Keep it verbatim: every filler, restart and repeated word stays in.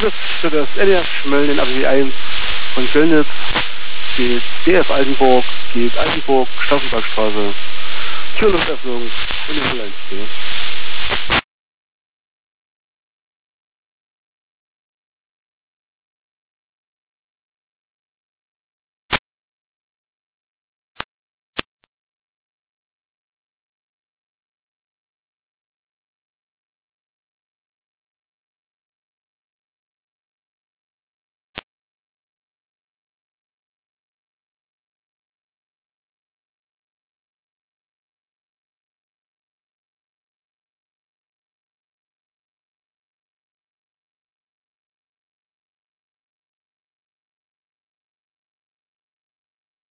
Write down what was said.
das für das N E F Schmölln in A B W eins von Göllnitz geht D F Altenburg, geht Altenburg, Stauffenbergstraße, Türluftöffnung und in eins.